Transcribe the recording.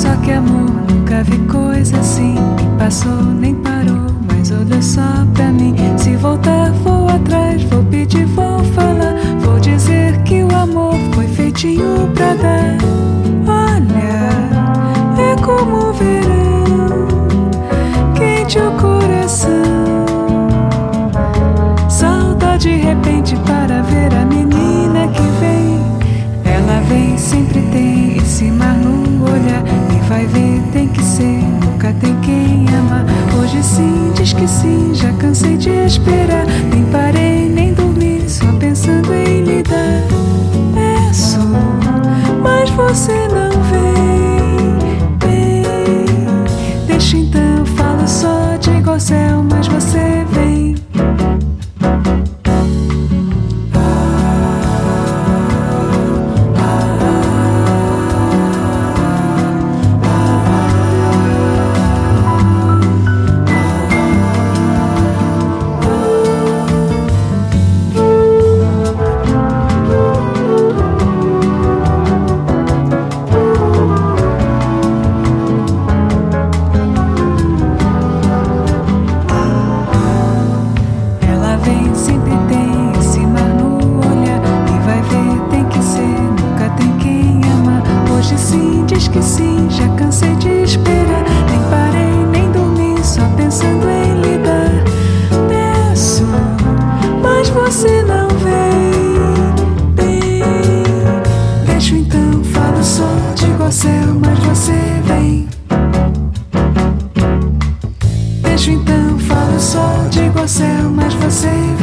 Só que amor, nunca vi coisa assim. Passou, nem parou, mas olhou só pra mim. Se voltar, vou atrás, vou pedir, vou falar. Vou dizer que o amor foi feitinho pra dar. Olha, é como o verão, quente o coração. Salta de repente para ver a menina que vem. Ela vem, sempre tem esse mar no olhar. E vai ver, tem que ser, nunca tem quem amar. Hoje sim, diz que sim, já cansei de esperar. Nem parei, nem dormi, só pensando em lhe dar. Peço, mas você não vem. Deixa então, falo só, digo ao céu, mas você vem. Diz que sim, já cansei de esperar. Nem parei, nem dormi, só pensando em lhe dar. Peço, mas você não vem. Deixo então, falo só, digo ao céu, mas você vem. Deixo então, falo só, digo ao céu, mas você vem.